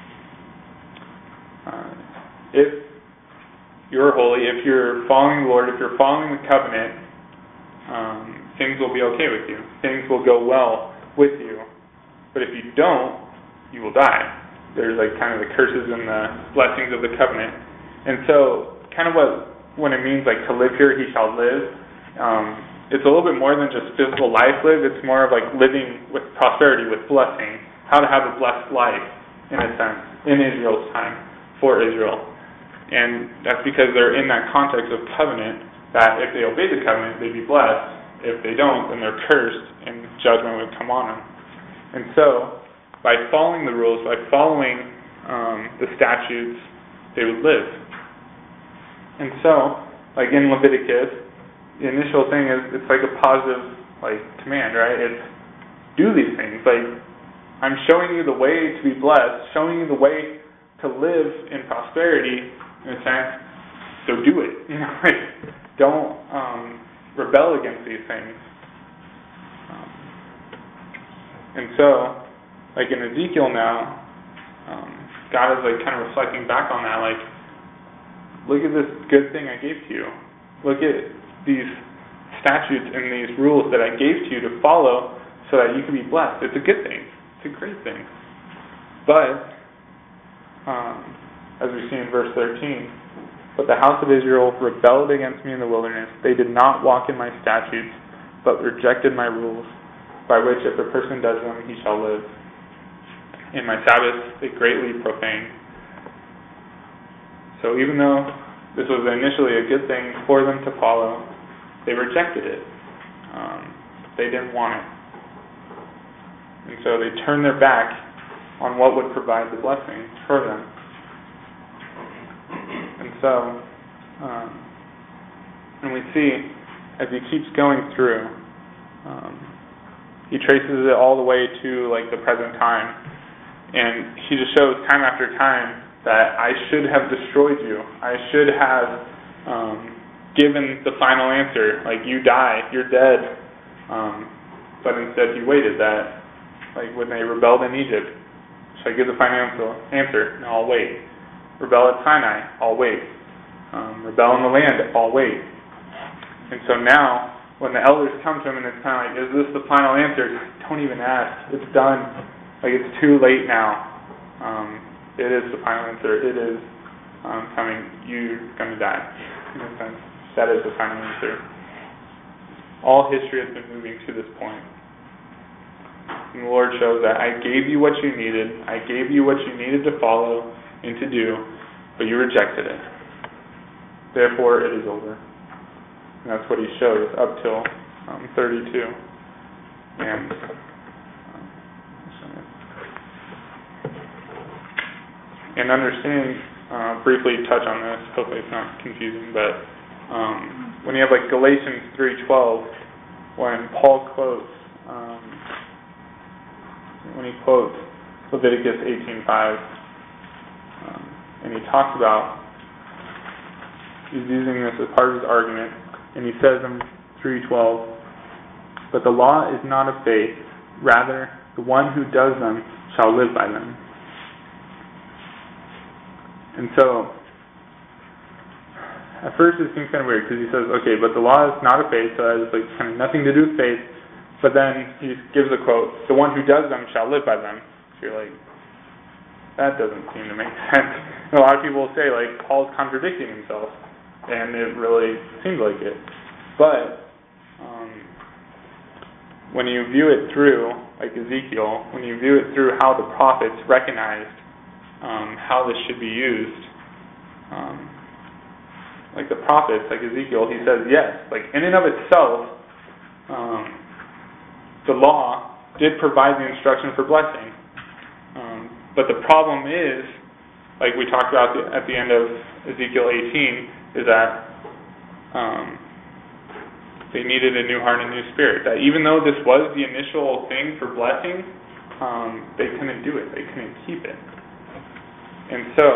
uh, if you're holy, if you're following the Lord, if you're following the covenant, um, things will be okay with you. Things will go well with you. But if you don't, you will die. There's like kind of the curses and the blessings of the covenant. And so, kind of what when it means like to live here, he shall live. Um, It's a little bit more than just physical life lived. It's more of like living with prosperity, with blessing. How to have a blessed life, in a sense, in Israel's time, for Israel. And that's because they're in that context of covenant, that if they obey the covenant, they'd be blessed. If they don't, then they're cursed, and judgment would come on them. And so, by following the rules, by following um, the statutes, they would live. And so, like in Leviticus, the initial thing is, it's like a positive, like, command, right? It's, do these things. Like, I'm showing you the way to be blessed, showing you the way to live in prosperity, in a sense, so do it. You know, like, don't um, rebel against these things. Um, and so, like in Ezekiel now, um, God is, like, kind of reflecting back on that, like, look at this good thing I gave to you. Look at these statutes and these rules that I gave to you to follow so that you can be blessed. It's a good thing. It's a great thing. But, um, as we see in verse thirteen, but the house of Israel rebelled against me in the wilderness. They did not walk in my statutes, but rejected my rules, by which if a person does them, he shall live. In my Sabbaths they greatly profaned. So even though this was initially a good thing for them to follow, they rejected it. Um, they didn't want it. And so they turned their back on what would provide the blessing for them. And so, um, and we see, as he keeps going through, um, he traces it all the way to like the present time. And he just shows time after time that I should have destroyed you. I should have um, given the final answer, like you die, you're dead. Um, but instead he waited that, like when they rebelled in Egypt, Should I give the financial answer? No, I'll wait. Rebel at Sinai? I'll wait. Um, rebel in the land? I'll wait. And so now, when the elders come to him and it's kind of like, is this the final answer? Don't even ask. It's done. Like, it's too late now. Um, it is the final answer. It is um, coming. You're going to die. In a sense, that is the final answer. All history has been moving to this point. And the Lord shows that I gave you what you needed. I gave you what you needed to follow and to do, but you rejected it. Therefore, it is over. And that's what he shows up till um, thirty-two. And um, and understanding, uh, briefly touch on this. Hopefully, it's not confusing. But um, when you have like Galatians three twelve, when Paul quotes, um, when he quotes Leviticus eighteen five, um, and he talks about, he's using this as part of his argument. And he says in three twelve, but the law is not of faith, rather the one who does them shall live by them. And so, at first it seems kind of weird because he says, okay, but the law is not of faith, so that has like kind of nothing to do with faith. But then he gives a quote, the one who does them shall live by them. So you're like, that doesn't seem to make sense. And a lot of people will say, like, Paul's contradicting himself. And it really seemed like it. But um, when you view it through, like Ezekiel, when you view it through how the prophets recognized um, how this should be used, um, like the prophets, like Ezekiel, he says, yes, like in and of itself, um, the law did provide the instruction for blessing. Um, but the problem is, like we talked about at the end of Ezekiel eighteen, is that um, they needed a new heart and a new spirit. That even though this was the initial thing for blessing, um, they couldn't do it. They couldn't keep it. And so,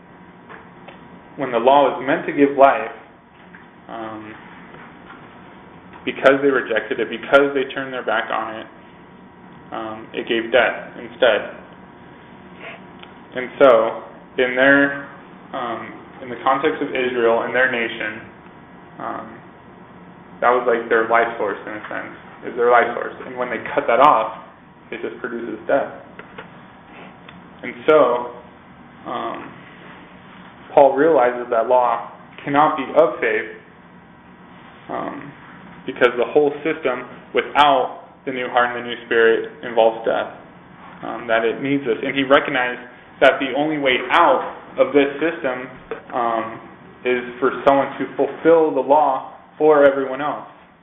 when the law was meant to give life, um, because they rejected it, because they turned their back on it, um, it gave death instead. And so, in their um, in the context of Israel and their nation, um, that was like their life source in a sense, is their life source. And when they cut that off, it just produces death. And so, um, Paul realizes that law cannot be of faith um, because the whole system without the new heart and the new spirit involves death. Um, that it needs this. And he recognized that the only way out of this system um, is for someone to fulfill the law for everyone else,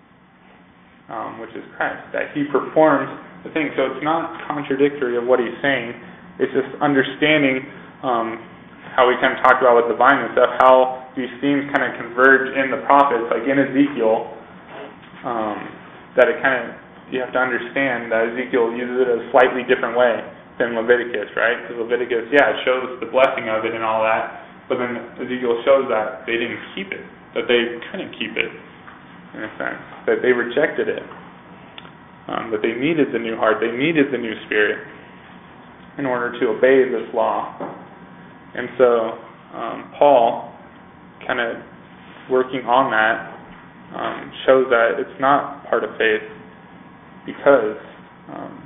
um, which is Christ, that he performs the thing. So it's not contradictory of what he's saying. It's just understanding um, how we kind of talked about with the vine and stuff, how these themes kind of converge in the prophets, like in Ezekiel, um, that it kind of, you have to understand that Ezekiel uses it a slightly different way than Leviticus, right? Because Leviticus, yeah, it shows the blessing of it and all that, but then Ezekiel shows that they didn't keep it, that they couldn't keep it, in a sense, that they rejected it, um, that they needed the new heart, they needed the new spirit in order to obey this law. And so um, Paul, kind of working on that, um, shows that it's not part of faith because um,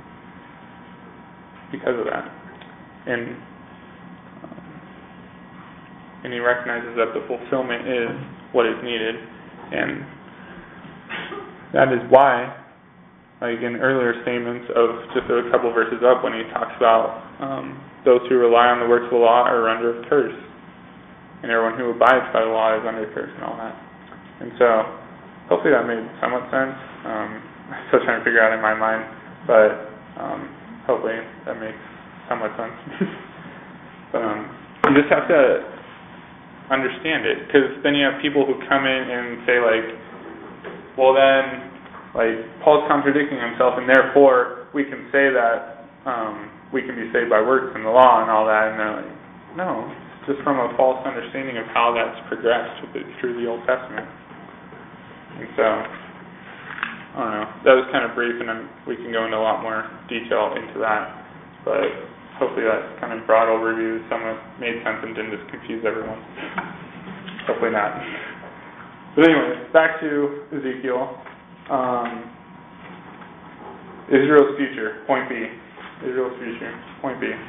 because of that. And um, and he recognizes that the fulfillment is what is needed. And that is why, like in earlier statements of just a couple verses up, when he talks about um, those who rely on the works of the law are under a curse, and everyone who abides by the law is under a curse and all that. And so, hopefully that made somewhat sense. Um, I'm still trying to figure out in my mind, but um, hopefully that makes somewhat sense. But um, you just have to understand it, because then you have people who come in and say like, well then, like Paul's contradicting himself, and therefore we can say that um, we can be saved by works and the law and all that, and they're like, no, it's just from a false understanding of how that's progressed through the Old Testament. And so, I don't know, that was kind of brief, and then we can go into a lot more detail into that. But hopefully that kind of broad overview somewhat made sense and didn't just confuse everyone. Hopefully not. But anyway, back to Ezekiel. Um, Israel's future, point B. Israel's future, point B.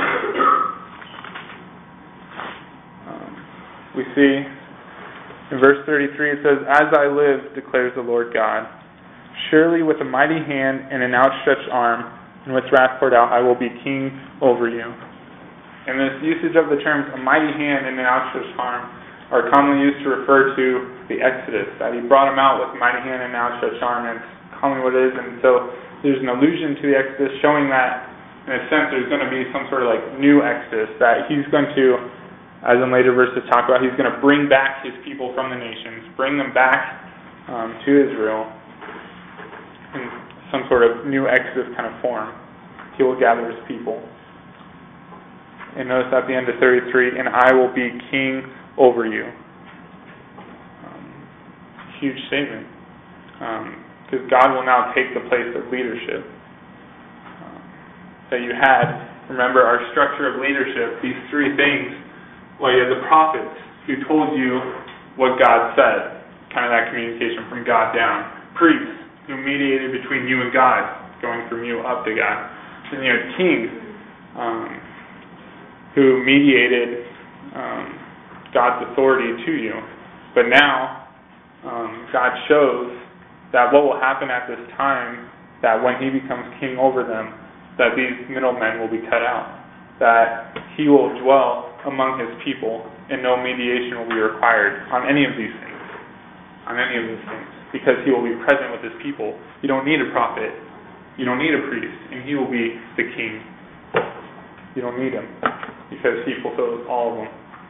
Um, we see in verse thirty-three, it says, "As I live, declares the Lord God, surely with a mighty hand and an outstretched arm, and with wrath poured out, I will be king over you." And this usage of the terms a mighty hand and an outstretched arm are commonly used to refer to the Exodus, that he brought them out with a mighty hand and an outstretched arm, and it's commonly what it is. And so there's an allusion to the Exodus showing that, in a sense, there's going to be some sort of like new Exodus, that he's going to, as in later verses talk about, he's going to bring back his people from the nations, bring them back um, to Israel in some sort of new Exodus kind of form. He will gather his people. And notice at the end of thirty-three, "And I will be king over you." Um, huge statement. Because um, God will now take the place of leadership um, that you had. Remember our structure of leadership, these three things. Well, you had the prophets who told you what God said, kind of that communication from God down. Priests who mediated between you and God, going from you up to God. And you had kings um, who mediated um, God's authority to you. But now, um, God shows that what will happen at this time, that when he becomes king over them, that these middlemen will be cut out. That he will dwell among his people, and no mediation will be required on any of these things. On any of these things. Because he will be present with his people. You don't need a prophet. You don't need a priest. And he will be the king. You don't need him. Because he fulfills all of them.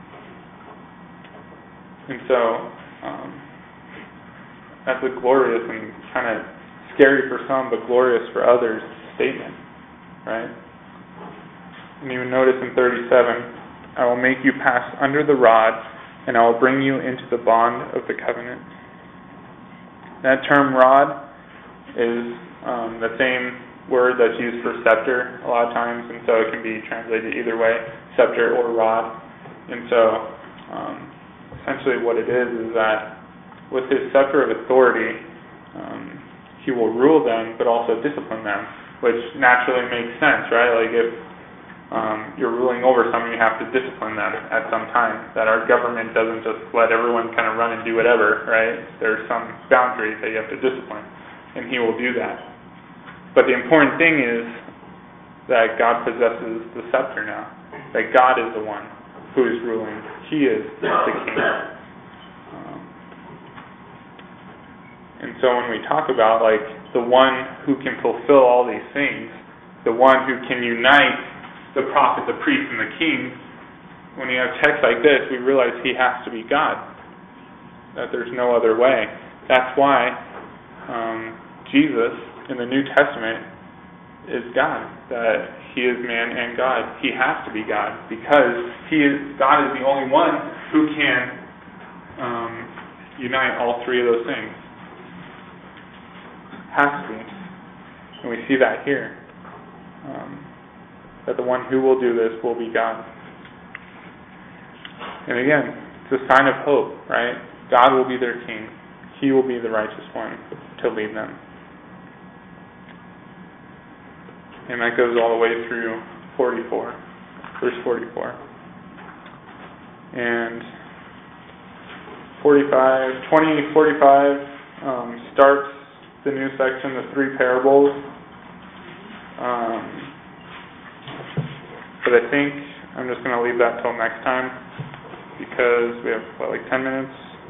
And so, um, that's a glorious and kind of scary for some, but glorious for others statement. Right? And you notice in thirty-seven, "I will make you pass under the rod, and I will bring you into the bond of the covenant." That term rod is um, the same word that's used for scepter a lot of times, and so it can be translated either way, scepter or rod. And so um, essentially what it is is that with his scepter of authority, um, he will rule them but also discipline them, which naturally makes sense, right? Like if um, you're ruling over someone, you have to discipline them at some time. That our government doesn't just let everyone kind of run and do whatever, right? There's some boundaries that you have to discipline, and he will do that. But the important thing is that God possesses the scepter now. That God is the one who is ruling. He is the king. Um, and so when we talk about like the one who can fulfill all these things, the one who can unite the prophet, the priest, and the king, when you have texts like this, we realize he has to be God. That there's no other way. That's why um, Jesus in the New Testament is God. That he is man and God. He has to be God because he is God is the only one who can um, unite all three of those things. Has to be. And we see that here. Um, that the one who will do this will be God. And again, it's a sign of hope, right? God will be their king. He will be the righteous one to lead them. And that goes all the way through forty-four, verse forty-four. And forty-five, twenty, forty-five um, starts the new section, the three parables. Um, But I think I'm just going to leave that till next time because we have, what, like ten minutes?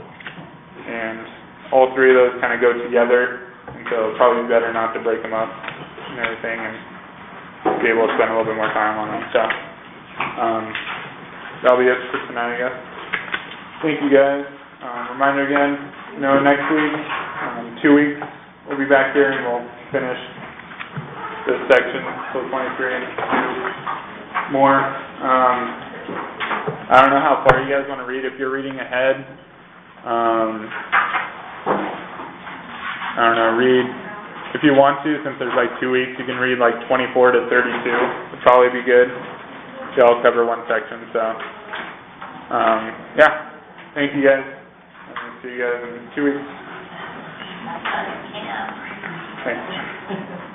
And all three of those kind of go together, and so it'll probably be better not to break them up and everything and be able to spend a little bit more time on them. So um, that'll be it for tonight, I guess. Thank you, guys. Um, reminder again, you know, next week, um, two weeks, we'll be back here and we'll finish this section, so twenty-three and two. More. Um, I don't know how far you guys want to read. If you're reading ahead, um, I don't know, read if you want to, since there's like two weeks, you can read like twenty-four to thirty-two. Would probably be good. They all cover one section, so um, yeah. Thank you guys. I'll see you guys in two weeks. Thanks.